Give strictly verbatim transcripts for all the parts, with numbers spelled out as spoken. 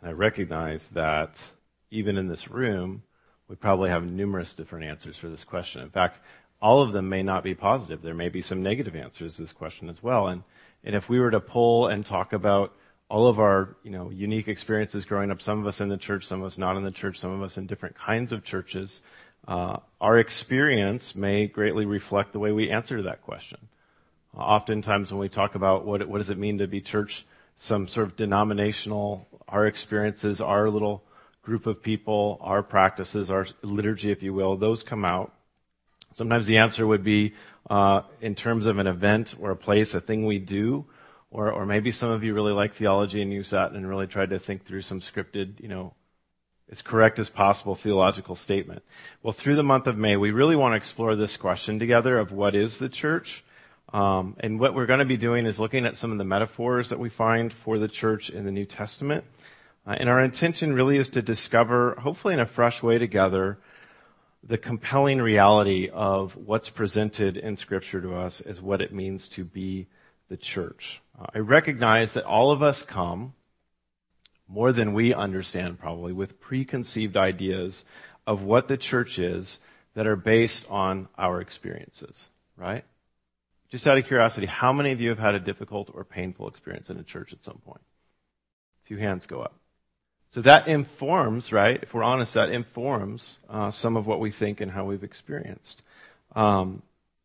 And I recognize that even in this room, we probably have numerous different answers for this question. In fact, all of them may not be positive. There may be some negative answers to this question as well. And, and if we were to pull and talk about all of our, you know, unique experiences growing up, some of us in the church, some of us not in the church, some of us in different kinds of churches, uh, our experience may greatly reflect the way we answer that question. Uh, oftentimes when we talk about what, what does it mean to be church, some sort of denominational, our experiences, our little group of people, our practices, our liturgy, if you will, those come out. Sometimes the answer would be uh, in terms of an event or a place, a thing we do, or, or maybe some of you really like theology and you sat and really tried to think through some scripted, you know, as correct as possible theological statement. Well, through the month of May, we really want to explore this question together of what is the church. Um, and what we're going to be doing is looking at some of the metaphors that we find for the church in the New Testament. Uh, and our intention really is to discover, hopefully in a fresh way together, the compelling reality of what's presented in Scripture to us as what it means to be the church. Uh, I recognize that all of us come, more than we understand probably, with preconceived ideas of what the church is that are based on our experiences, right? Just out of curiosity, how many of you have had a difficult or painful experience in a church at some point? A few hands go up. So that informs, right, if we're honest, that informs uh, some of what we think and how we've experienced. Um,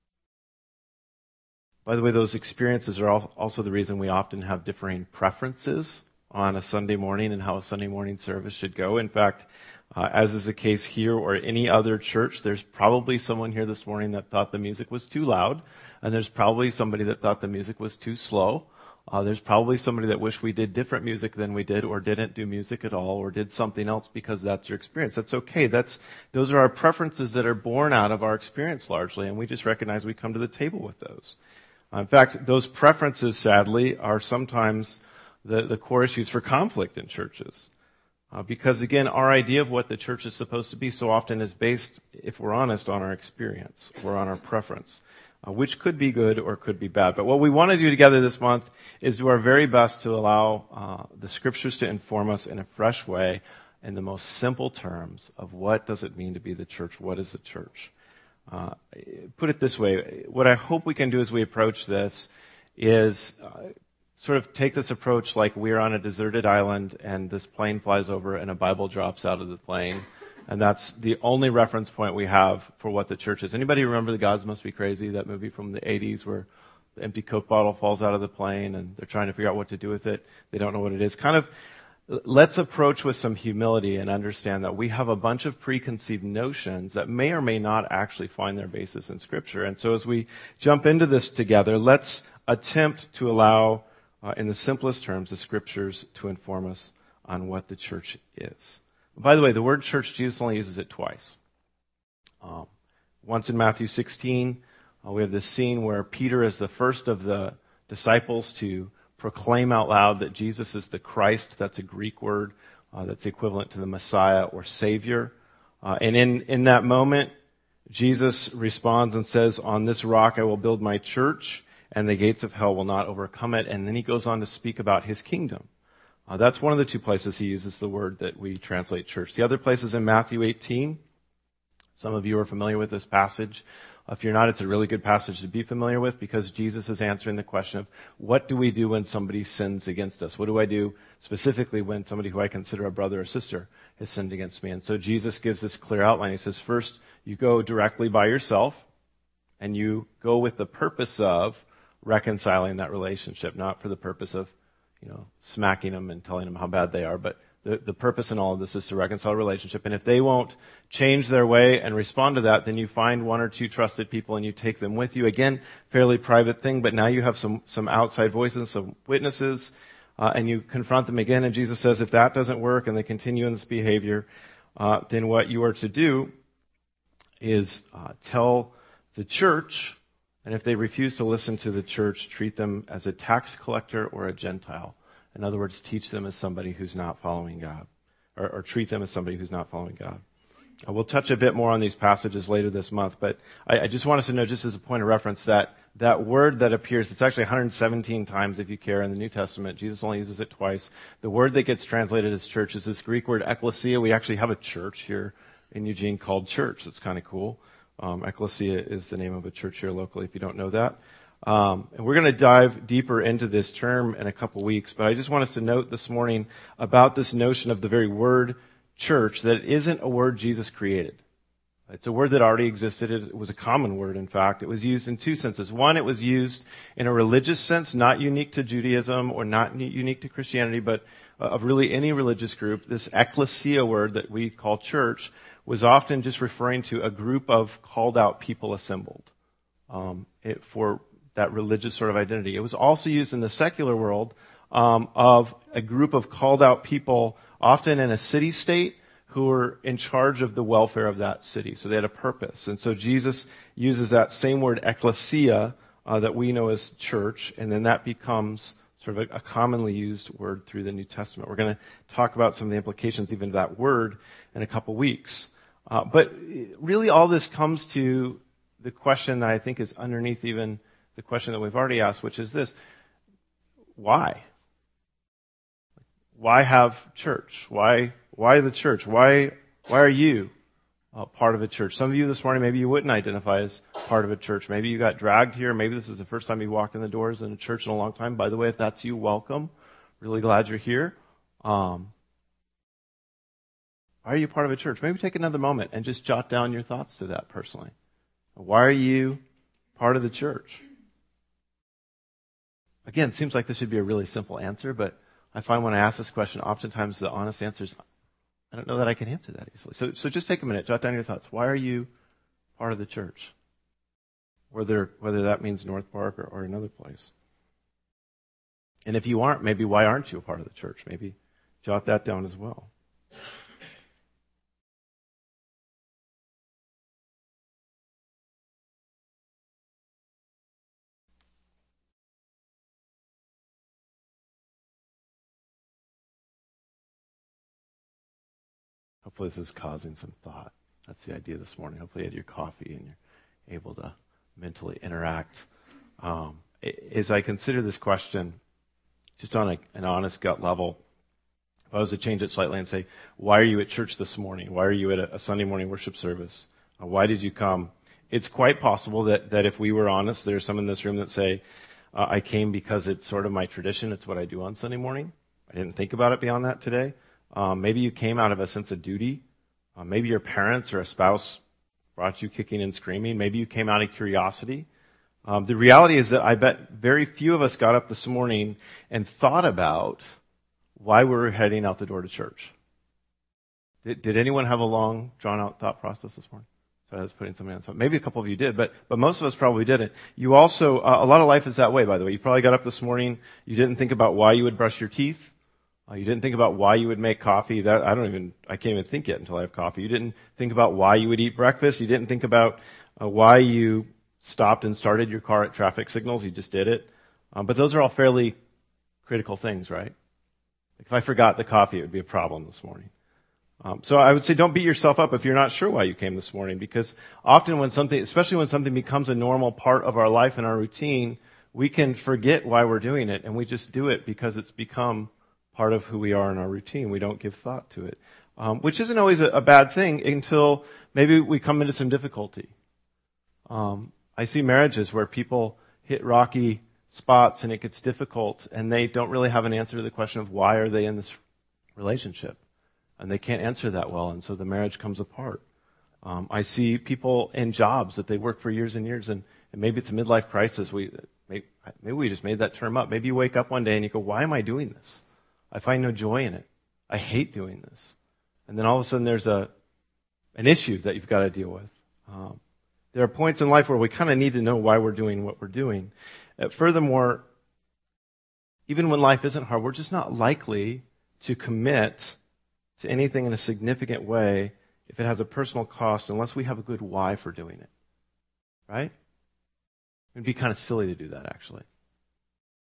by the way, those experiences are also the reason we often have differing preferences on a Sunday morning and how a Sunday morning service should go. In fact, uh, as is the case here or any other church, there's probably someone here this morning that thought the music was too loud, and there's probably somebody that thought the music was too slow. Uh, there's probably somebody that wished we did different music than we did, or didn't do music at all, or did something else because that's your experience. That's okay. That's, those are our preferences that are born out of our experience largely, and we just recognize we come to the table with those. Uh, in fact, those preferences, sadly, are sometimes the, the core issues for conflict in churches. Uh, because again, our idea of what the church is supposed to be so often is based, if we're honest, on our experience or on our preference. Uh, which could be good or could be bad. But what we want to do together this month is do our very best to allow uh, the Scriptures to inform us in a fresh way in the most simple terms of what does it mean to be the church, what is the church. Uh, put it this way, what I hope we can do as we approach this is uh, sort of take this approach like we're on a deserted island and this plane flies over and a Bible drops out of the plane. And that's the only reference point we have for what the church is. Anybody remember The Gods Must Be Crazy, that movie from the eighties where the empty Coke bottle falls out of the plane and they're trying to figure out what to do with it. They don't know what it is. Kind of, let's approach with some humility and understand that we have a bunch of preconceived notions that may or may not actually find their basis in Scripture. And so as we jump into this together, let's attempt to allow, uh, in the simplest terms, the Scriptures to inform us on what the church is. By the way, the word church, Jesus only uses it twice. Um, once in Matthew sixteen, uh, we have this scene where Peter is the first of the disciples to proclaim out loud that Jesus is the Christ. That's a Greek word uh, that's equivalent to the Messiah or Savior. Uh, and in, in that moment, Jesus responds and says, "On this rock I will build my church, and the gates of hell will not overcome it." And then he goes on to speak about his kingdom. Uh, that's one of the two places he uses the word that we translate church. The other place is in Matthew eighteen. Some of you are familiar with this passage. If you're not, it's a really good passage to be familiar with because Jesus is answering the question of what do we do when somebody sins against us? What do I do specifically when somebody who I consider a brother or sister has sinned against me? And so Jesus gives this clear outline. He says, first, you go directly by yourself and you go with the purpose of reconciling that relationship, not for the purpose of you know, smacking them and telling them how bad they are. But the, the purpose in all of this is to reconcile a relationship. And if they won't change their way and respond to that, then you find one or two trusted people and you take them with you. Again, fairly private thing, but now you have some, some outside voices, some witnesses, uh, and you confront them again. And Jesus says, if that doesn't work and they continue in this behavior, uh, then what you are to do is uh, tell the church. And if they refuse to listen to the church, treat them as a tax collector or a Gentile. In other words, teach them as somebody who's not following God. Or, or treat them as somebody who's not following God. We'll touch a bit more on these passages later this month, but I, I just want us to know, just as a point of reference, that that word that appears, it's actually one hundred seventeen times, if you care, in the New Testament. Jesus only uses it twice. The word that gets translated as church is this Greek word ekklesia. We actually have a church here in Eugene called Church. It's kind of cool. Um, ekklesia is the name of a church here locally, if you don't know that. Um, and we're going to dive deeper into this term in a couple weeks, but I just want us to note this morning about this notion of the very word church, that it isn't a word Jesus created. It's a word that already existed. It was a common word, in fact. It was used in two senses. One, it was used in a religious sense, not unique to Judaism or not unique to Christianity, but of really any religious group. This ekklesia word that we call church was often just referring to a group of called out people assembled um, it, for that religious sort of identity. It was also used in the secular world um, of a group of called out people, often in a city state, who were in charge of the welfare of that city. So they had a purpose. And so Jesus uses that same word, ekklesia, uh, that we know as church, and then that becomes sort of a, a commonly used word through the New Testament. We're going to talk about some of the implications even of that word in a couple weeks. Uh, but really all this comes to the question that I think is underneath even the question that we've already asked, which is this: why? Why have church? Why, why the church? Why, why are you uh, part of a church? Some of you this morning, maybe you wouldn't identify as part of a church. Maybe you got dragged here. Maybe this is the first time you walked in the doors in a church in a long time. By the way, if that's you, welcome. Really glad you're here. Um, why are you part of a church? Maybe take another moment and just jot down your thoughts to that personally. Why are you part of the church? Again, it seems like this should be a really simple answer, but I find when I ask this question, oftentimes the honest answer is, I don't know that I can answer that easily. So, so just take a minute, jot down your thoughts. Why are you part of the church? Whether, whether that means North Park or, or another place. And if you aren't, maybe why aren't you a part of the church? Maybe jot that down as well. Hopefully this is causing some thought. That's the idea this morning. Hopefully you had your coffee and you're able to mentally interact. Um, as I consider this question, just on a, an honest gut level, if I was to change it slightly and say, why are you at church this morning? Why are you at a, a Sunday morning worship service? Uh, why did you come? It's quite possible that, that if we were honest, there's some in this room that say, uh, I came because it's sort of my tradition. It's what I do on Sunday morning. I didn't think about it beyond that today. Um, maybe you came out of a sense of duty. Uh, maybe your parents or a spouse brought you kicking and screaming. Maybe you came out of curiosity. Um, the reality is that I bet very few of us got up this morning and thought about why we were heading out the door to church. Did, did anyone have a long, drawn-out thought process this morning? So I was putting something on the spot. Maybe a couple of you did, but but most of us probably didn't. You also, uh, a lot of life is that way, by the way. You probably got up this morning, you didn't think about why you would brush your teeth. Uh, you didn't think about why you would make coffee. That I don't even, I can't even think yet until I have coffee. You didn't think about why you would eat breakfast. You didn't think about uh, why you stopped and started your car at traffic signals. You just did it. Um, but those are all fairly critical things, right? Like if I forgot the coffee, it would be a problem this morning. Um, so I would say don't beat yourself up if you're not sure why you came this morning, because often when something, especially when something becomes a normal part of our life and our routine, we can forget why we're doing it, and we just do it because it's become part of who we are in our routine. We don't give thought to it, um, which isn't always a, a bad thing until maybe we come into some difficulty. Um, I see marriages where people hit rocky spots and it gets difficult, and they don't really have an answer to the question of why are they in this relationship, and they can't answer that well, and so the marriage comes apart. Um, I see people in jobs that they work for years and years, and, and maybe it's a midlife crisis. We maybe, maybe we just made that term up. Maybe you wake up one day and you go, "Why am I doing this? I find no joy in it. I hate doing this." And then all of a sudden there's a an issue that you've got to deal with. Um, there are points in life where we kind of need to know why we're doing what we're doing. Uh, furthermore, even when life isn't hard, we're just not likely to commit to anything in a significant way if it has a personal cost unless we have a good why for doing it. Right? It'd be kind of silly to do that, actually.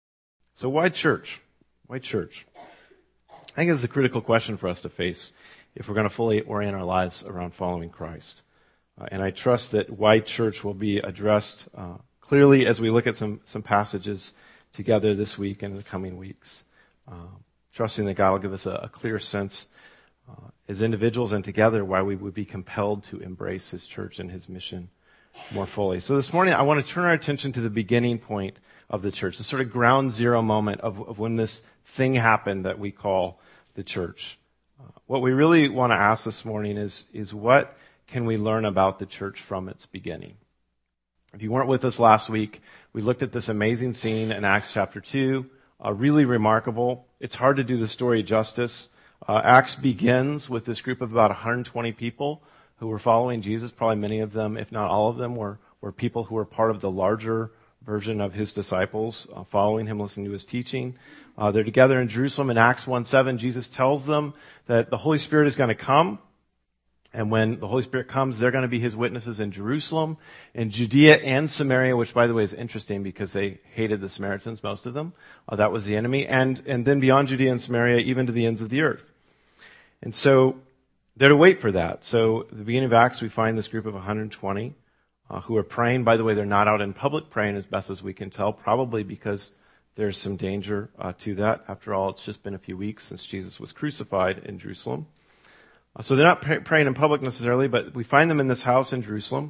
So why church? Why church? I think it's a critical question for us to face if we're going to fully orient our lives around following Christ. Uh, and I trust that why church will be addressed uh, clearly as we look at some, some passages together this week and in the coming weeks. Um, trusting that God will give us a, a clear sense uh, as individuals and together why we would be compelled to embrace his church and his mission more fully. So this morning I want to turn our attention to the beginning point of the church, the sort of ground zero moment of, of when this thing happened that we call the church. Uh, what we really want to ask this morning is, is what can we learn about the church from its beginning? If you weren't with us last week, we looked at this amazing scene in Acts chapter two, uh, really remarkable. It's hard to do the story justice. Uh, Acts begins with this group of about one hundred twenty people who were following Jesus. Probably many of them, if not all of them, were, were people who were part of the larger version of his disciples, uh, following him, listening to his teaching. Uh, they're together in Jerusalem. In Acts one seven, Jesus tells them that the Holy Spirit is going to come. And when the Holy Spirit comes, they're going to be his witnesses in Jerusalem, in Judea and Samaria, which, by the way, is interesting because they hated the Samaritans, most of them. Uh, that was the enemy. And, and then beyond Judea and Samaria, even to the ends of the earth. And so they're to wait for that. So at the beginning of Acts, we find this group of one hundred twenty uh, who are praying. By the way, they're not out in public praying as best as we can tell, probably because there's some danger uh, to that. After all, it's just been a few weeks since Jesus was crucified in Jerusalem. Uh, so they're not pray- praying in public necessarily, but we find them in this house in Jerusalem.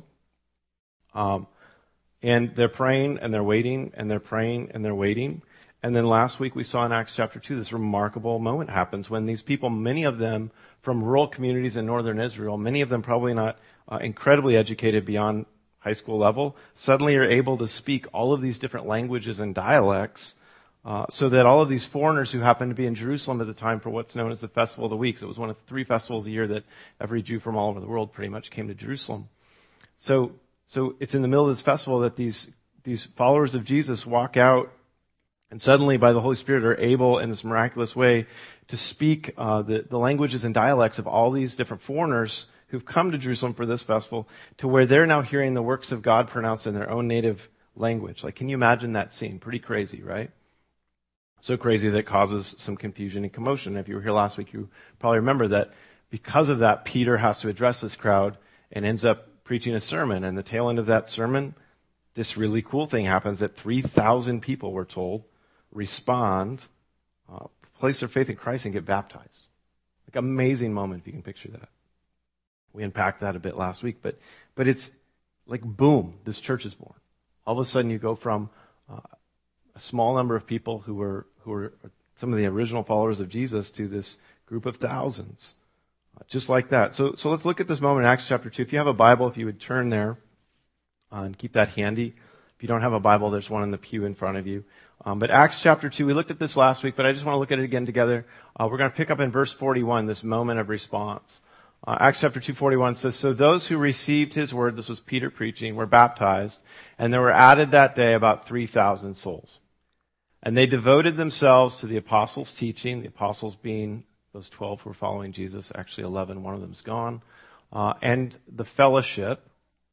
Um, and they're praying and they're waiting and they're praying and they're waiting. And then last week we saw in Acts chapter two, this remarkable moment happens when these people, many of them from rural communities in northern Israel, many of them probably not uh, incredibly educated beyond high school level, suddenly are able to speak all of these different languages and dialects, uh, so that all of these foreigners who happened to be in Jerusalem at the time for what's known as the Festival of the Weeks, it was one of three festivals a year that every Jew from all over the world pretty much came to Jerusalem. So, so it's in the middle of this festival that these, these followers of Jesus walk out and suddenly by the Holy Spirit are able in this miraculous way to speak uh, the, the languages and dialects of all these different foreigners who've come to Jerusalem for this festival, to where they're now hearing the works of God pronounced in their own native language. Like, can you imagine that scene? Pretty crazy, right? So crazy that it causes some confusion and commotion. If you were here last week, you probably remember that because of that, Peter has to address this crowd and ends up preaching a sermon. And the tail end of that sermon, this really cool thing happens that three thousand people, we're told, respond, uh, place their faith in Christ and get baptized. Like, amazing moment if you can picture that. We unpacked that a bit last week, but but it's like, boom, this church is born. All of a sudden you go from uh, a small number of people who were who were some of the original followers of Jesus to this group of thousands. Uh, just like that. So so let's look at this moment in Acts chapter two. If you have a Bible, if you would turn there uh, and keep that handy. If you don't have a Bible, there's one in the pew in front of you. Um, but Acts chapter two, we looked at this last week, but I just want to look at it again together. Uh, we're going to pick up in verse forty-one, this moment of response. Uh, Acts chapter two forty-one says, "So those who received his word," this was Peter preaching, "were baptized, and there were added that day about three thousand souls. And they devoted themselves to the apostles' teaching," the apostles being those twelve who were following Jesus, actually eleven, one of them's gone, uh, "and the fellowship,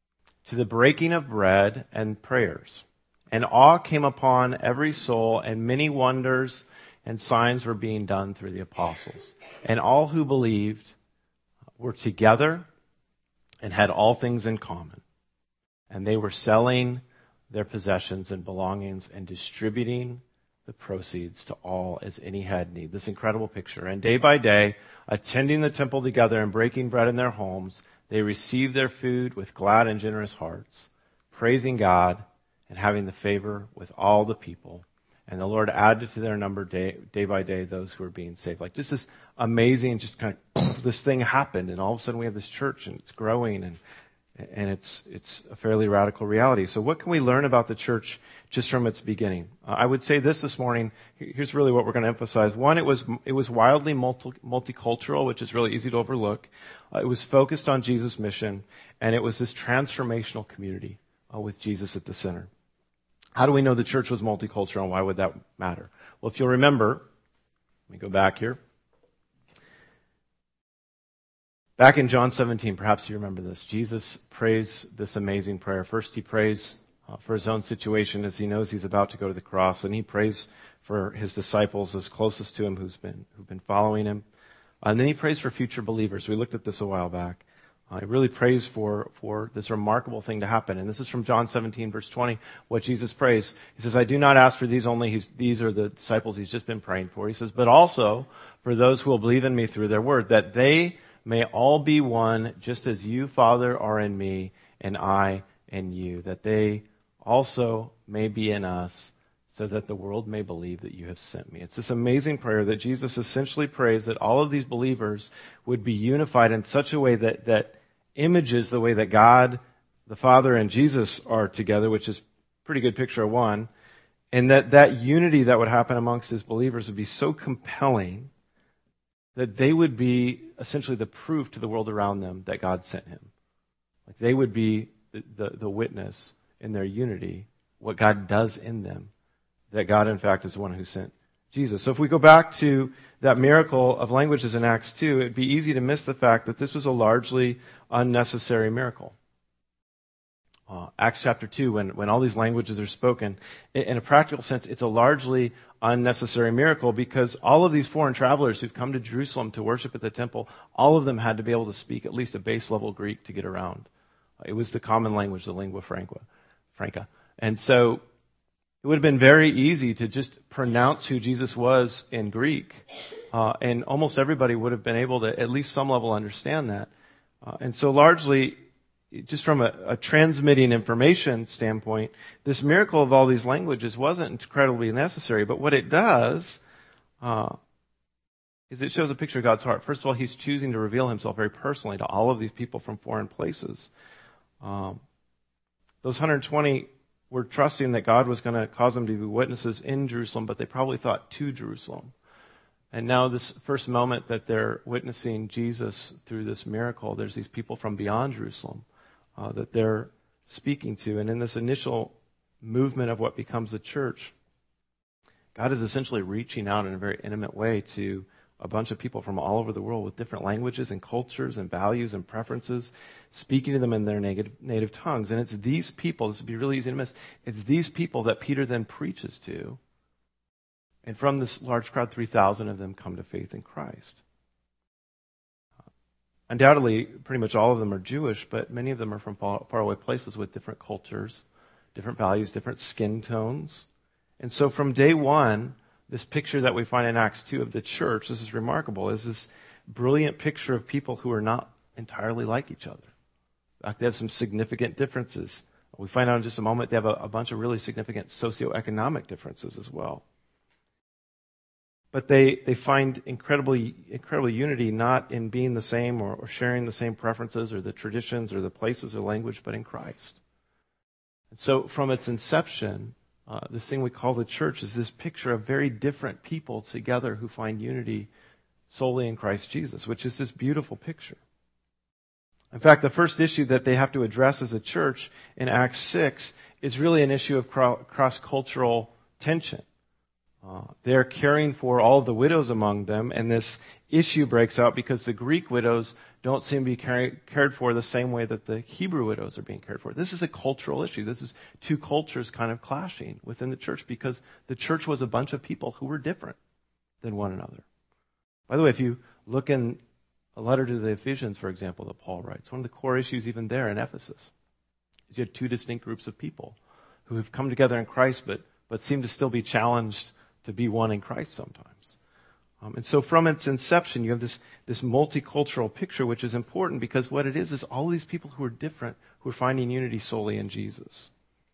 to the breaking of bread and prayers. And awe came upon every soul, and many wonders and signs were being done through the apostles. And all who believed were together and had all things in common. And they were selling their possessions and belongings and distributing the proceeds to all as any had need." This incredible picture. "And day by day, attending the temple together and breaking bread in their homes, they received their food with glad and generous hearts, praising God and having the favor with all the people. And the Lord added to their number day, day by day those who were being saved." Like, just this amazing, just kind of this thing happened, and all of a sudden we have this church, and it's growing, and and it's it's a fairly radical reality. So what can we learn about the church just from its beginning? Uh, I would say this this morning. Here's really what we're going to emphasize. One, it was it was wildly multi, multicultural, which is really easy to overlook. Uh, it was focused on Jesus' mission, and it was this transformational community uh, with Jesus at the center. How do we know the church was multicultural, and why would that matter? Well, if you'll remember, let me go back here. Back in John seventeen, perhaps you remember this, Jesus prays this amazing prayer. First, he prays uh, for his own situation as he knows he's about to go to the cross, and he prays for his disciples, those closest to him, who's been who've been following him. And then he prays for future believers. We looked at this a while back. Uh, he really prays for, for this remarkable thing to happen. And this is from John seventeen, verse twenty, what Jesus prays. He says, I do not ask for these only. He's, these are the disciples he's just been praying for. He says, but also for those who will believe in me through their word, that they may all be one, just as you, Father, are in me, and I in you, that they also may be in us, so that the world may believe that you have sent me. It's this amazing prayer that Jesus essentially prays that all of these believers would be unified in such a way that, that images the way that God, the Father, and Jesus are together, which is a pretty good picture of one, and that that unity that would happen amongst his believers would be so compelling that they would be essentially the proof to the world around them that God sent him. Like they would be the, the, the witness in their unity, what God does in them, that God, in fact, is the one who sent Jesus. So if we go back to that miracle of languages in Acts two, it'd be easy to miss the fact that this was a largely unnecessary miracle. Uh, Acts chapter two, when, when all these languages are spoken, in a practical sense, it's a largely unnecessary miracle because all of these foreign travelers who've come to Jerusalem to worship at the temple, all of them had to be able to speak at least a base level Greek to get around. It was the common language, the lingua franca. franca. And so it would have been very easy to just pronounce who Jesus was in Greek, uh, and almost everybody would have been able to at least some level understand that. Uh, and so largely, just from a, a transmitting information standpoint, this miracle of all these languages wasn't incredibly necessary. But what it does uh, is it shows a picture of God's heart. First of all, he's choosing to reveal himself very personally to all of these people from foreign places. Um, those one hundred twenty were trusting that God was going to cause them to be witnesses in Jerusalem, but they probably thought to Jerusalem. And now this first moment that they're witnessing Jesus through this miracle, there's these people from beyond Jerusalem uh, that they're speaking to. And in this initial movement of what becomes the church, God is essentially reaching out in a very intimate way to a bunch of people from all over the world with different languages and cultures and values and preferences, speaking to them in their native, native tongues. And it's these people, this would be really easy to miss, it's these people that Peter then preaches to. And from this large crowd, three thousand of them come to faith in Christ. Undoubtedly, pretty much all of them are Jewish, but many of them are from far, faraway places with different cultures, different values, different skin tones. And so from day one, this picture that we find in Acts two of the church, this is remarkable, is this brilliant picture of people who are not entirely like each other. In fact, they have some significant differences. We find out in just a moment they have a, a bunch of really significant socioeconomic differences as well. But they, they find incredibly, incredible unity not in being the same or, or sharing the same preferences or the traditions or the places or language, but in Christ. And so from its inception, Uh, this thing we call the church is this picture of very different people together who find unity solely in Christ Jesus, which is this beautiful picture. In fact, the first issue that they have to address as a church in Acts six is really an issue of cross-cultural tension. Uh, they're caring for all of the widows among them, and this issue breaks out because the Greek widows don't seem to be carry, cared for the same way that the Hebrew widows are being cared for. This is a cultural issue. This is two cultures kind of clashing within the church because the church was a bunch of people who were different than one another. By the way, if you look in a letter to the Ephesians, for example, that Paul writes, one of the core issues even there in Ephesus is you had two distinct groups of people who have come together in Christ but, but seem to still be challenged to be one in Christ sometimes. Um, and so from its inception, you have this, this multicultural picture, which is important because what it is is all these people who are different, who are finding unity solely in Jesus.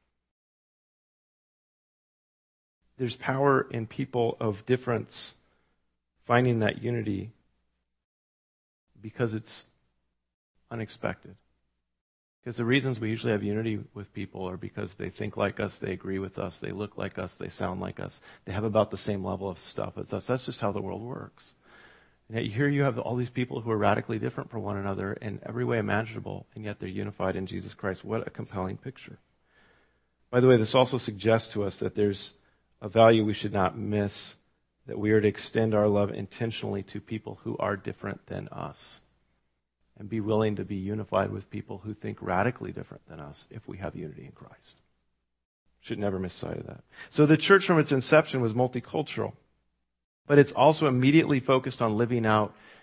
There's power in people of difference finding that unity because it's unexpected. Because the reasons we usually have unity with people are because they think like us, they agree with us, they look like us, they sound like us, they have about the same level of stuff as us. That's just how the world works. And yet here you have all these people who are radically different from one another in every way imaginable, and yet they're unified in Jesus Christ. What a compelling picture. By the way, this also suggests to us that there's a value we should not miss, that we are to extend our love intentionally to people who are different than us. And be willing to be unified with people who think radically different than us if we have unity in Christ. Should never miss sight of that. So the church from its inception was multicultural, but it's also immediately focused on living out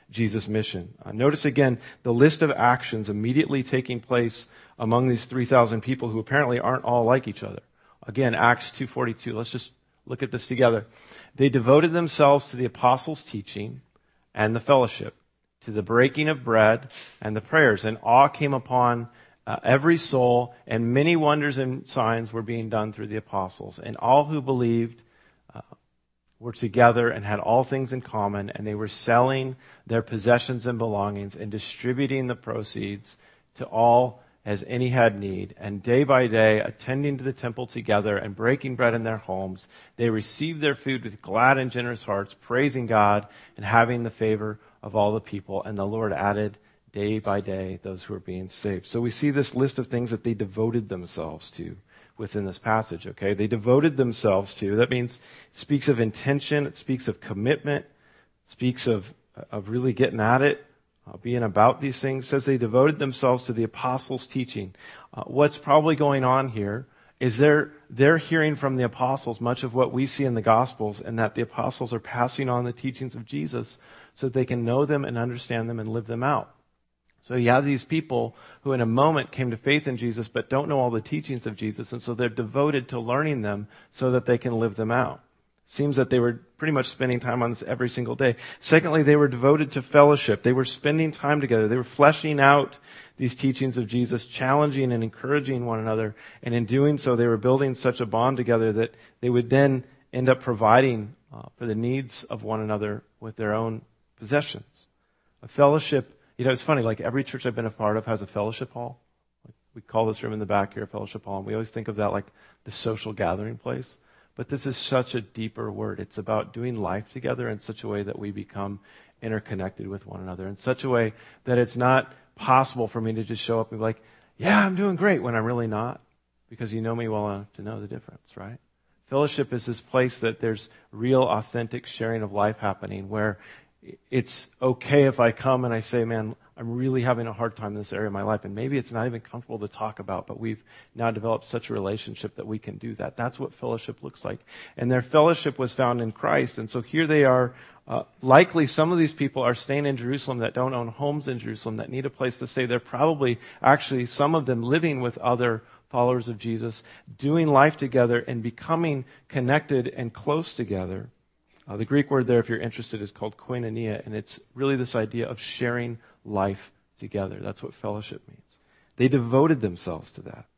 Jesus' mission. Uh, notice again the list of actions immediately taking place among these three thousand people who apparently aren't all like each other. Again, Acts two forty-two. Let's just look at this together. They devoted themselves to the apostles' teaching and the fellowship, to the breaking of bread and the prayers. And awe came upon uh, every soul, and many wonders and signs were being done through the apostles. And all who believed uh, were together and had all things in common, and they were selling their possessions and belongings and distributing the proceeds to all as any had need. And day by day, attending to the temple together and breaking bread in their homes, they received their food with glad and generous hearts, praising God and having the favor of all the people. And the Lord added day by day those who were being saved. So we see this list of things that they devoted themselves to within this passage, okay? They devoted themselves to. That means it speaks of intention, it speaks of commitment, speaks of, of really getting at it, uh, being about these things. It says they devoted themselves to the apostles' teaching. Uh, what's probably going on here is they're, they're hearing from the apostles much of what we see in the Gospels, and that the apostles are passing on the teachings of Jesus so that they can know them and understand them and live them out. So you have these people who in a moment came to faith in Jesus but don't know all the teachings of Jesus, and so they're devoted to learning them so that they can live them out. Seems that they were pretty much spending time on this every single day. Secondly, they were devoted to fellowship. They were spending time together. They were fleshing out these teachings of Jesus, challenging and encouraging one another, and in doing so they were building such a bond together that they would then end up providing uh, for the needs of one another with their own possessions. A fellowship. You know, it's funny, like every church I've been a part of has a fellowship hall. Like we call this room in the back here a fellowship hall, and we always think of that like the social gathering place. But this is such a deeper word. It's about doing life together in such a way that we become interconnected with one another, in such a way that it's not possible for me to just show up and be like, yeah, I'm doing great, when I'm really not, because you know me well enough to know the difference, right? Fellowship is this place that there's real, authentic sharing of life happening, where it's okay if I come and I say, man, I'm really having a hard time in this area of my life. And maybe it's not even comfortable to talk about, but we've now developed such a relationship that we can do that. That's what fellowship looks like. And their fellowship was found in Christ. And so here they are. Uh, likely some of these people are staying in Jerusalem that don't own homes in Jerusalem, that need a place to stay. They're probably actually some of them living with other followers of Jesus, doing life together and becoming connected and close together. Uh, the Greek word there, if you're interested, is called koinonia, and it's really this idea of sharing life together. That's what fellowship means. They devoted themselves to that,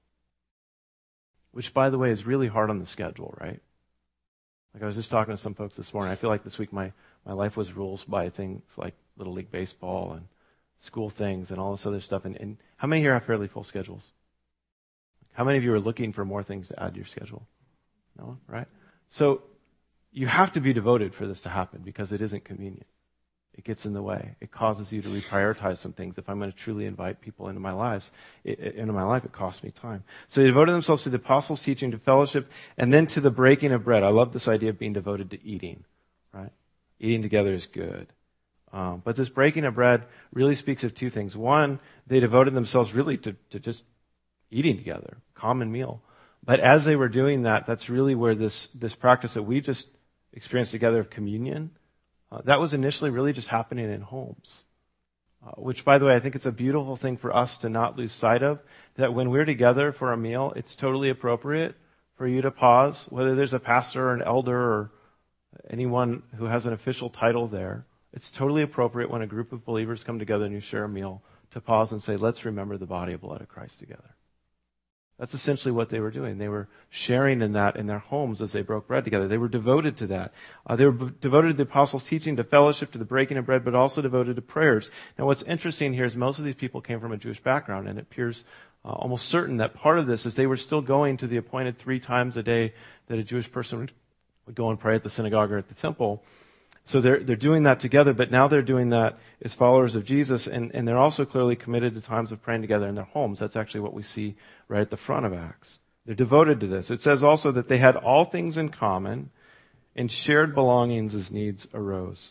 which, by the way, is really hard on the schedule, right? Like I was just talking to some folks this morning. I feel like this week my, my life was ruled by things like Little League Baseball and school things and all this other stuff. And, and how many here have fairly full schedules? How many of you are looking for more things to add to your schedule? No one, right? So you have to be devoted for this to happen because it isn't convenient. It gets in the way. It causes you to reprioritize some things. If I'm going to truly invite people into my lives, it, into my life, it costs me time. So they devoted themselves to the apostles' teaching, to fellowship, and then to the breaking of bread. I love this idea of being devoted to eating, right? Eating together is good. Um, but this breaking of bread really speaks of two things. One, they devoted themselves really to, to just eating together, common meal. But as they were doing that, that's really where this, this practice that we just experienced together of communion, uh, that was initially really just happening in homes. Uh, which, by the way, I think it's a beautiful thing for us to not lose sight of, that when we're together for a meal, it's totally appropriate for you to pause, whether there's a pastor or an elder or anyone who has an official title there. It's totally appropriate when a group of believers come together and you share a meal to pause and say, let's remember the body and blood of Christ together. That's essentially what they were doing. They were sharing in that in their homes as they broke bread together. They were devoted to that. Uh, they were b- devoted to the apostles' teaching, to fellowship, to the breaking of bread, but also devoted to prayers. Now what's interesting here is most of these people came from a Jewish background, and it appears uh, almost certain that part of this is they were still going to the appointed three times a day that a Jewish person would, would go and pray at the synagogue or at the temple. So they're, they're doing that together, but now they're doing that as followers of Jesus, and, and they're also clearly committed to times of praying together in their homes. That's actually what we see right at the front of Acts. They're devoted to this. It says also that they had all things in common and shared belongings as needs arose.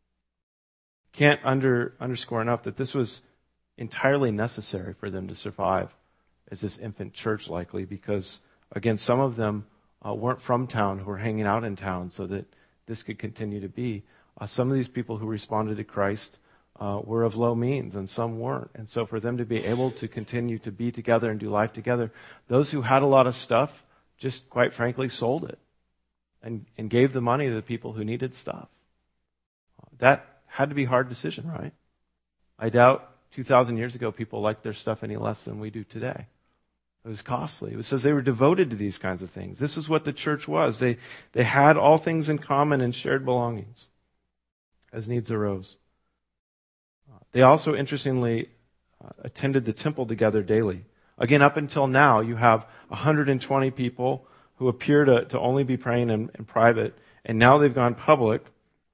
Can't under, underscore enough that this was entirely necessary for them to survive as this infant church, likely, because, again, some of them uh, weren't from town who were hanging out in town so that this could continue to be. Uh, some of these people who responded to Christ uh, were of low means and some weren't. And so for them to be able to continue to be together and do life together, those who had a lot of stuff just quite frankly sold it and, and gave the money to the people who needed stuff. That had to be a hard decision, right? I doubt two thousand years ago people liked their stuff any less than we do today. It was costly. It says they were devoted to these kinds of things. This is what the church was. They, they had all things in common and shared belongings as needs arose. They also, interestingly, uh, attended the temple together daily. Again, up until now, you have one hundred twenty people who appear to, to only be praying in, in private, and now they've gone public.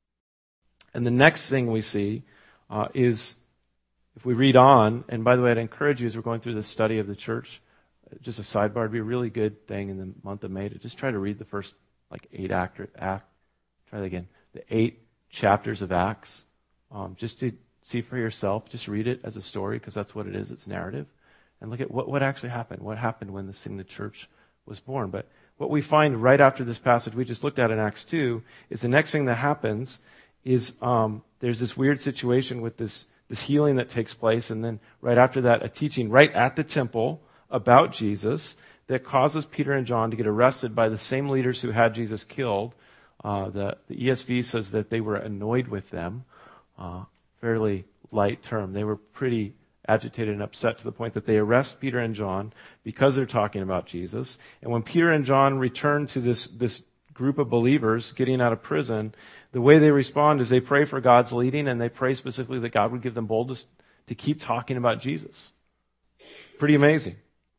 And the next thing we see uh, is, if we read on, and by the way, I'd encourage you as we're going through the study of the church, just a sidebar, it'd be a really good thing in the month of May to just try to read the first like eight act, act try that again, the eight chapters of Acts, um, just to see for yourself. Just read it as a story, because that's what it is. It's narrative. And look at what, what actually happened. What happened when this thing, the church, was born. But what we find right after this passage we just looked at in Acts two is the next thing that happens is um, there's this weird situation with this, this healing that takes place. And then right after that, a teaching right at the temple about Jesus that causes Peter and John to get arrested by the same leaders who had Jesus killed. Uh, the, the E S V says that they were annoyed with them. Uh, fairly light term. They were pretty agitated and upset to the point that they arrest Peter and John because they're talking about Jesus. And when Peter and John return to this, this group of believers getting out of prison, the way they respond is they pray for God's leading, and they pray specifically that God would give them boldness to keep talking about Jesus. Pretty amazing.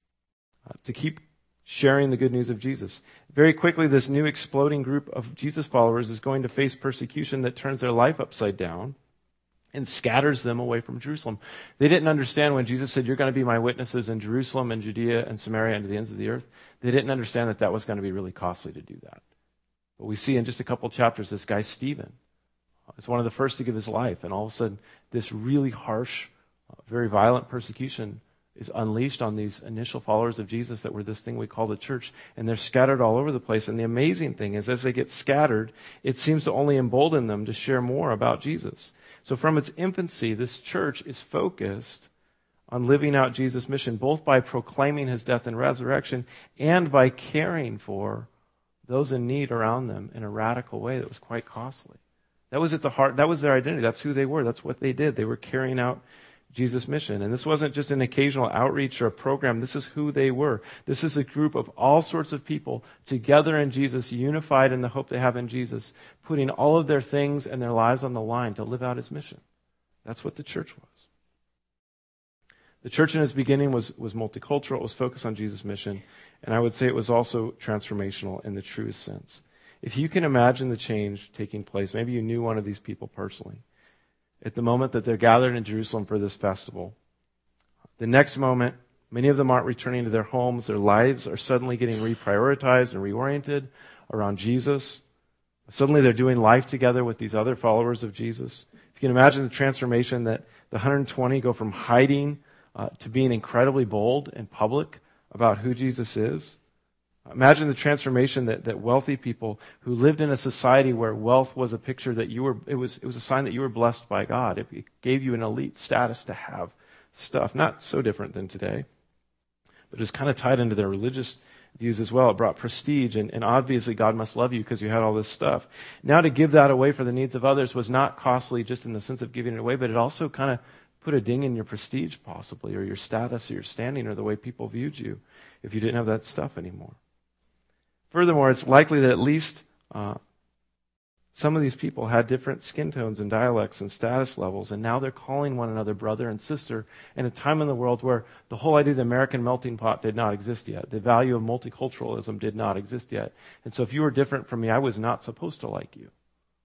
Uh, to keep sharing the good news of Jesus. Very quickly, this new exploding group of Jesus followers is going to face persecution that turns their life upside down and scatters them away from Jerusalem. They didn't understand when Jesus said, "You're going to be my witnesses in Jerusalem and Judea and Samaria and to the ends of the earth." They didn't understand that that was going to be really costly to do that. But we see in just a couple of chapters, this guy Stephen is one of the first to give his life. And all of a sudden, this really harsh, very violent persecution is unleashed on these initial followers of Jesus that were this thing we call the church. And they're scattered all over the place. And the amazing thing is, as they get scattered, it seems to only embolden them to share more about Jesus. So from its infancy, this church is focused on living out Jesus' mission, both by proclaiming his death and resurrection and by caring for those in need around them in a radical way that was quite costly. That was at the heart, that was their identity. That's who they were. That's what they did. They were carrying out Jesus' mission. And this wasn't just an occasional outreach or a program. This is who they were. This is a group of all sorts of people together in Jesus, unified in the hope they have in Jesus, putting all of their things and their lives on the line to live out his mission. That's what the church was. The church in its beginning was, was multicultural. It was focused on Jesus' mission. And I would say it was also transformational in the truest sense. If you can imagine the change taking place, maybe you knew one of these people personally, at the moment that they're gathered in Jerusalem for this festival. The next moment, many of them aren't returning to their homes. Their lives are suddenly getting reprioritized and reoriented around Jesus. Suddenly they're doing life together with these other followers of Jesus. If you can imagine the transformation that the one hundred twenty go from hiding uh, to being incredibly bold and public about who Jesus is. Imagine the transformation that, that wealthy people who lived in a society where wealth was a picture that you were, it was, it was a sign that you were blessed by God. It gave you an elite status to have stuff. Not so different than today, but it was kind of tied into their religious views as well. It brought prestige, and, and obviously God must love you because you had all this stuff. Now to give that away for the needs of others was not costly just in the sense of giving it away, but it also kind of put a ding in your prestige possibly, or your status or your standing, or the way people viewed you if you didn't have that stuff anymore. Furthermore, it's likely that at least uh, some of these people had different skin tones and dialects and status levels, and now they're calling one another brother and sister in a time in the world where the whole idea of the American melting pot did not exist yet. The value of multiculturalism did not exist yet. And so if you were different from me, I was not supposed to like you.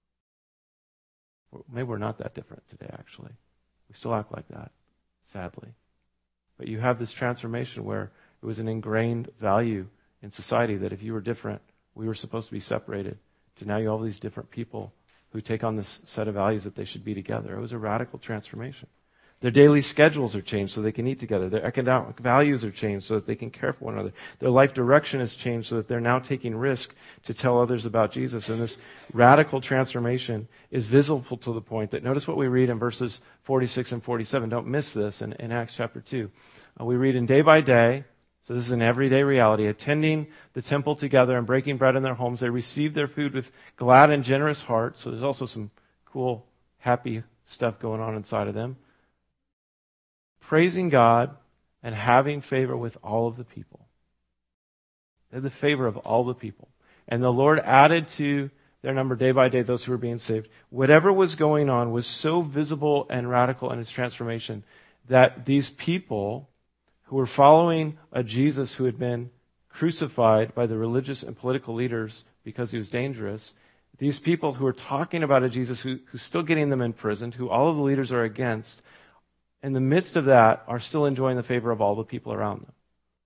Maybe we're not that different today, actually. We still act like that, sadly. But you have this transformation where it was an ingrained value in society that if you were different, we were supposed to be separated, to now you have all these different people who take on this set of values that they should be together. It was a radical transformation. Their daily schedules are changed so they can eat together. Their economic values are changed so that they can care for one another. Their life direction has changed so that they're now taking risk to tell others about Jesus. And this radical transformation is visible to the point that, notice what we read in verses forty-six and forty-seven. Don't miss this in, in Acts chapter two. Uh, we read, "And day by day," so this is an everyday reality, "attending the temple together and breaking bread in their homes, they received their food with glad and generous hearts." So there's also some cool, happy stuff going on inside of them. "Praising God and having favor with all of the people." They had the favor of all the people. "And the Lord added to their number day by day those who were being saved." Whatever was going on was so visible and radical in its transformation that these people who were following a Jesus who had been crucified by the religious and political leaders because he was dangerous, these people who are talking about a Jesus who, who's still getting them imprisoned, who all of the leaders are against, in the midst of that, are still enjoying the favor of all the people around them.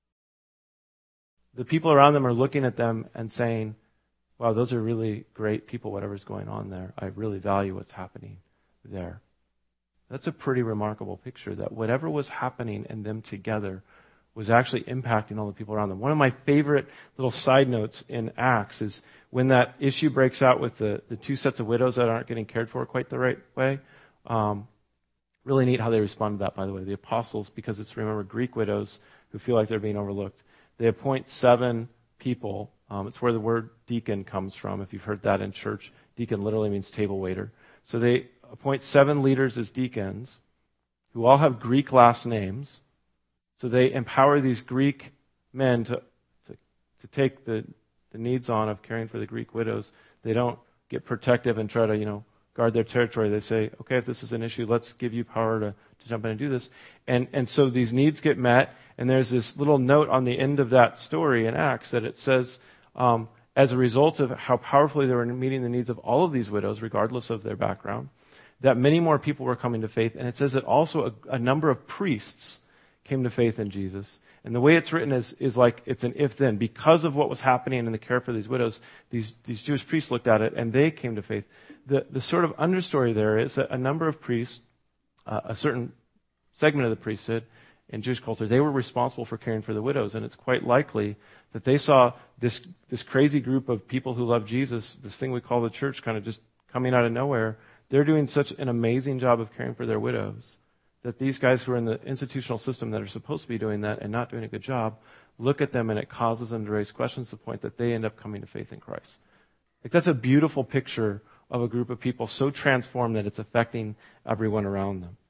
The people around them are looking at them and saying, "Wow, those are really great people, whatever's going on there. I really value what's happening there." That's a pretty remarkable picture, that whatever was happening in them together was actually impacting all the people around them. One of my favorite little side notes in Acts is when that issue breaks out with the, the two sets of widows that aren't getting cared for quite the right way. Um, really neat how they respond to that, by the way. The apostles, because it's, remember, Greek widows who feel like they're being overlooked, they appoint seven people. Um, it's where the word deacon comes from, if you've heard that in church. Deacon literally means table waiter. So they appoint seven leaders as deacons who all have Greek last names. So they empower these Greek men to, to, to take the, the needs on of caring for the Greek widows. They don't get protective and try to, you know, guard their territory. They say, okay, if this is an issue, let's give you power to, to jump in and do this. And, and so these needs get met. And there's this little note on the end of that story in Acts that it says, um, as a result of how powerfully they were meeting the needs of all of these widows, regardless of their background, that many more people were coming to faith. And it says that also a, a number of priests came to faith in Jesus. And the way it's written is, is like it's an if-then. Because of what was happening in the care for these widows, these, these Jewish priests looked at it and they came to faith. The, the sort of understory there is that a number of priests, uh, a certain segment of the priesthood in Jewish culture, they were responsible for caring for the widows. And it's quite likely that they saw this, this crazy group of people who love Jesus, this thing we call the church, kind of just coming out of nowhere. They're doing such an amazing job of caring for their widows that these guys who are in the institutional system that are supposed to be doing that and not doing a good job look at them, and it causes them to raise questions to the point that they end up coming to faith in Christ. Like, that's a beautiful picture of a group of people so transformed that it's affecting everyone around them.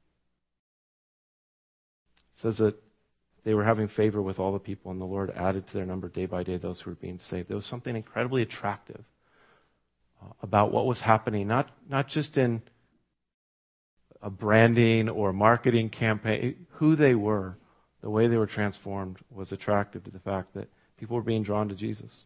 It says that they were having favor with all the people, and the Lord added to their number day by day those who were being saved. There was something incredibly attractive uh, about what was happening, not, not just in a branding or marketing campaign. Who they were, the way they were transformed, was attractive to the fact that people were being drawn to Jesus.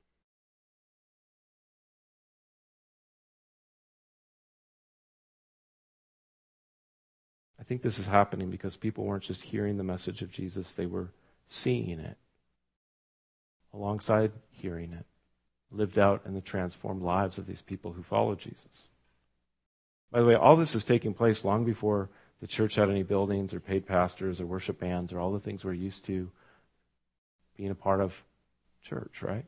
I think this is happening because people weren't just hearing the message of Jesus, they were seeing it alongside hearing it, lived out in the transformed lives of these people who follow Jesus. By the way, all this is taking place long before the church had any buildings or paid pastors or worship bands or all the things we're used to being a part of church, right?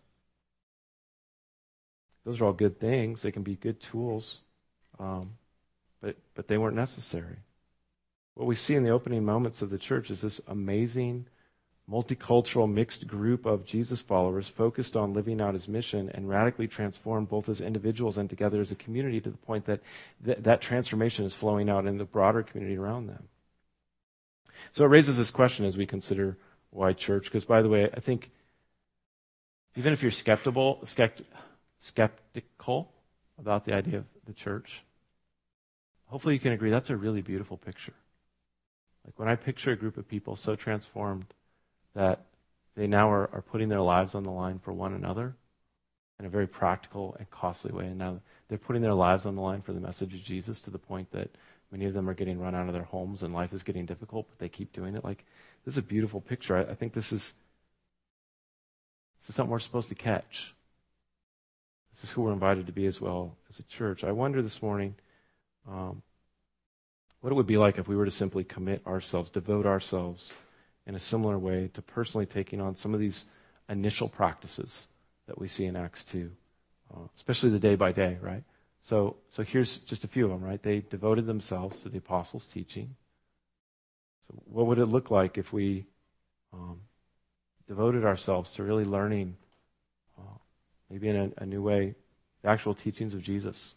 Those are all good things. They can be good tools, um, but but they weren't necessary. What we see in the opening moments of the church is this amazing, multicultural, mixed group of Jesus followers focused on living out his mission and radically transformed both as individuals and together as a community to the point that th- that transformation is flowing out in the broader community around them. So it raises this question as we consider why church, because, by the way, I think even if you're skeptical, skept- skeptical about the idea of the church, hopefully you can agree that's a really beautiful picture. Like, when I picture a group of people so transformed that they now are, are putting their lives on the line for one another in a very practical and costly way. And now they're putting their lives on the line for the message of Jesus to the point that many of them are getting run out of their homes and life is getting difficult, but they keep doing it. Like, this is a beautiful picture. I, I think this is, this is something we're supposed to catch. This is who we're invited to be as well as a church. I wonder this morning, um, what it would be like if we were to simply commit ourselves, devote ourselves in a similar way to personally taking on some of these initial practices that we see in Acts two, uh, especially the day by day, right? So, so here's just a few of them, right? They devoted themselves to the apostles' teaching. So what would it look like if we um, devoted ourselves to really learning, uh, maybe in a, a new way, the actual teachings of Jesus?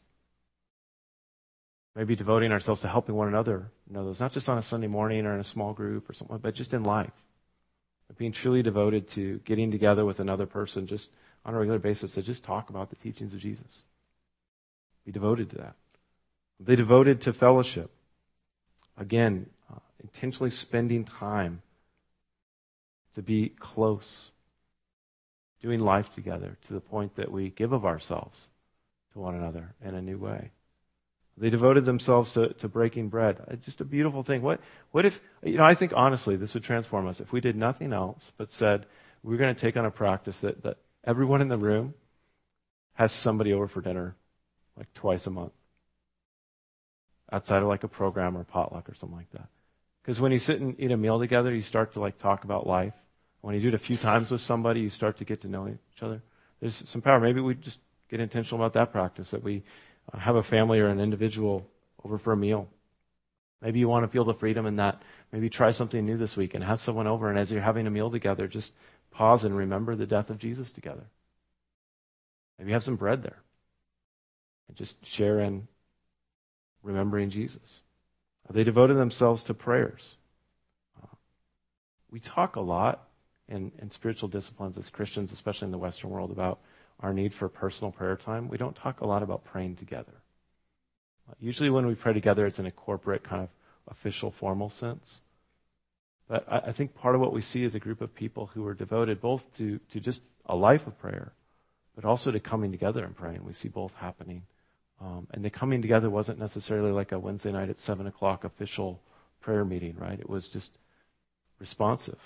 Maybe devoting ourselves to helping one another know those, not just on a Sunday morning or in a small group or something, but just in life. Being truly devoted to getting together with another person just on a regular basis to just talk about the teachings of Jesus. Be devoted to that. They devoted to fellowship. Again, uh, intentionally spending time to be close, doing life together to the point that we give of ourselves to one another in a new way. They devoted themselves to, to breaking bread. Just a beautiful thing. What, what if, you know, I think honestly this would transform us if we did nothing else but said we're going to take on a practice that, that everyone in the room has somebody over for dinner like twice a month. Outside of like a program or potluck or something like that. Because when you sit and eat a meal together, you start to like talk about life. When you do it a few times with somebody, you start to get to know each other. There's some power. Maybe we just get intentional about that practice, that we uh, have a family or an individual over for a meal. Maybe you want to feel the freedom in that. Maybe try something new this week and have someone over, and as you're having a meal together, just pause and remember the death of Jesus together. Maybe have some bread there and just share in remembering Jesus. They devoted themselves to prayers. Uh, we talk a lot in, in spiritual disciplines as Christians, especially in the Western world, about our need for personal prayer time. We don't talk a lot about praying together. Uh, usually when we pray together, it's in a corporate kind of official, formal sense. But I, I think part of what we see is a group of people who are devoted both to, to just a life of prayer, but also to coming together and praying. We see both happening. Um, and the coming together wasn't necessarily like a Wednesday night at seven o'clock official prayer meeting, right? It was just responsive.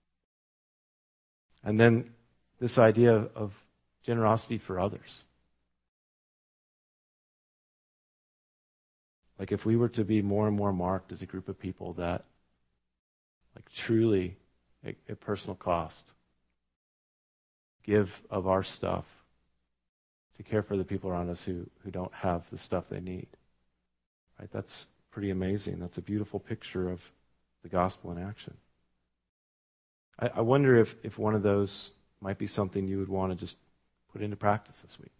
And then this idea of generosity for others. Like if we were to be more and more marked as a group of people that like truly at, at personal cost give of our stuff to care for the people around us who, who don't have the stuff they need. Right? That's pretty amazing. That's a beautiful picture of the gospel in action. I, I wonder if, if one of those might be something you would want to just put into practice this week.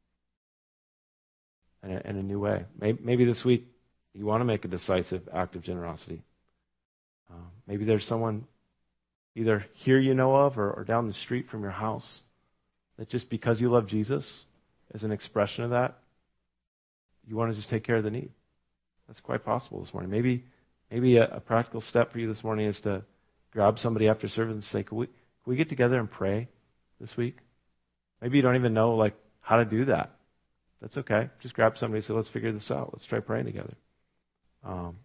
In a, in a new way. Maybe, maybe this week you want to make a decisive act of generosity. Uh, maybe there's someone either here you know of or, or down the street from your house that just because you love Jesus, as an expression of that, you want to just take care of the need. That's quite possible this morning. Maybe maybe a, a practical step for you this morning is to grab somebody after service and say, can we, can we get together and pray this week? Maybe you don't even know like how to do that. That's okay. Just grab somebody and say, let's figure this out. Let's try praying together. Um,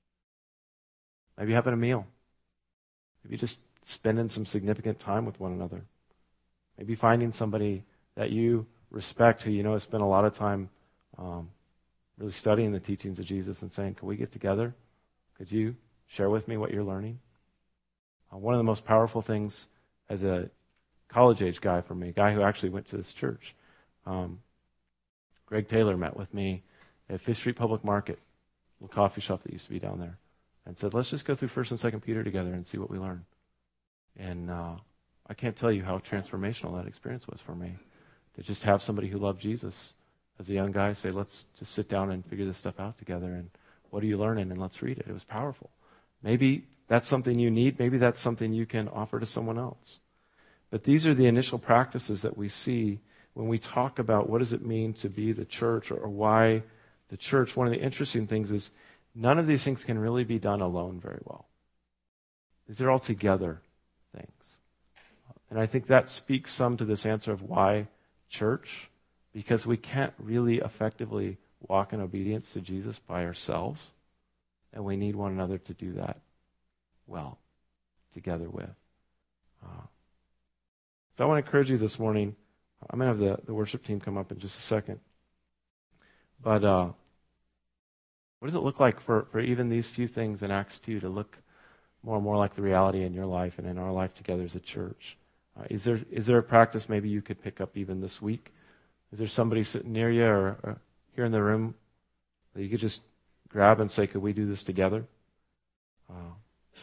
maybe having a meal. Maybe just spending some significant time with one another. Maybe finding somebody that you respect, who you know has spent a lot of time um, really studying the teachings of Jesus and saying, can we get together? Could you share with me what you're learning? Uh, one of the most powerful things as a college-age guy for me, a guy who actually went to this church, um, Greg Taylor met with me at Fifth Street Public Market, a little coffee shop that used to be down there, and said, let's just go through First and Second Peter together and see what we learn. And uh, I can't tell you how transformational that experience was for me. To just have somebody who loved Jesus as a young guy say, let's just sit down and figure this stuff out together. And what are you learning? And let's read it. It was powerful. Maybe that's something you need. Maybe that's something you can offer to someone else. But these are the initial practices that we see when we talk about what does it mean to be the church, or, or why the church. One of the interesting things is none of these things can really be done alone very well. These are all together things. And I think that speaks some to this answer of why church, because we can't really effectively walk in obedience to Jesus by ourselves, and we need one another to do that well, together with. Uh, so I want to encourage you this morning. I'm going to have the, the worship team come up in just a second. But uh, What does it look like for, for even these few things in Acts two to look more and more like the reality in your life and in our life together as a church? Uh, is there is there a practice maybe you could pick up even this week? Is there somebody sitting near you or, or here in the room that you could just grab and say, could we do this together? Uh,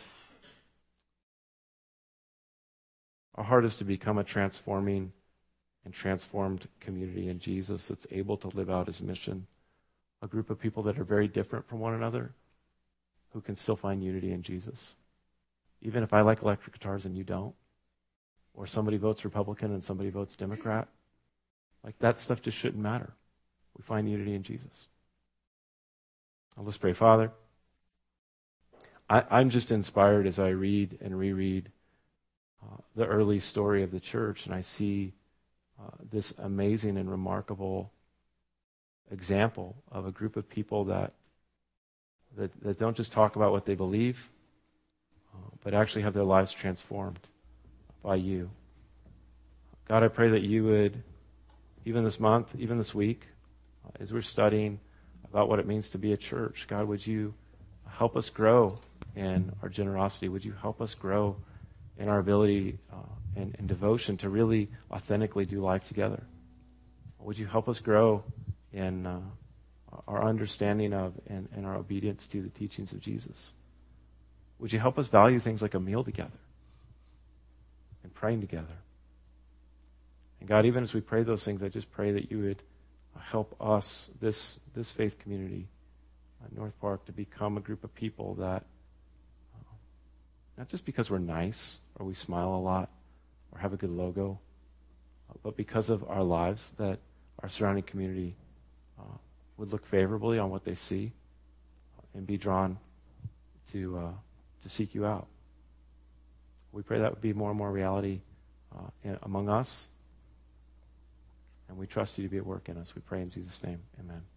our heart is to become a transforming and transformed community in Jesus that's able to live out his mission. A group of people that are very different from one another who can still find unity in Jesus. Even if I like electric guitars and you don't, or somebody votes Republican and somebody votes Democrat, like that stuff just shouldn't matter. We find unity in Jesus. Now let's pray. Father, I, I'm just inspired as I read and reread uh, the early story of the church, and I see uh, this amazing and remarkable example of a group of people that that, that don't just talk about what they believe, uh, but actually have their lives transformed by you. God, I pray that you would, even this month, even this week, uh, as we're studying about what it means to be a church, God, would you help us grow in our generosity? Would you help us grow in our ability uh, and, and devotion to really authentically do life together? Would you help us grow in uh, our understanding of and, and our obedience to the teachings of Jesus? Would you help us value things like a meal together and praying together? And God, even as we pray those things, I just pray that you would help us, this this faith community at North Park, to become a group of people that, uh, not just because we're nice or we smile a lot or have a good logo, uh, but because of our lives, that our surrounding community uh, would look favorably on what they see and be drawn to uh, to seek you out. We pray that would be more and more reality uh, in, among us. And we trust you to be at work in us. We pray in Jesus' name. Amen.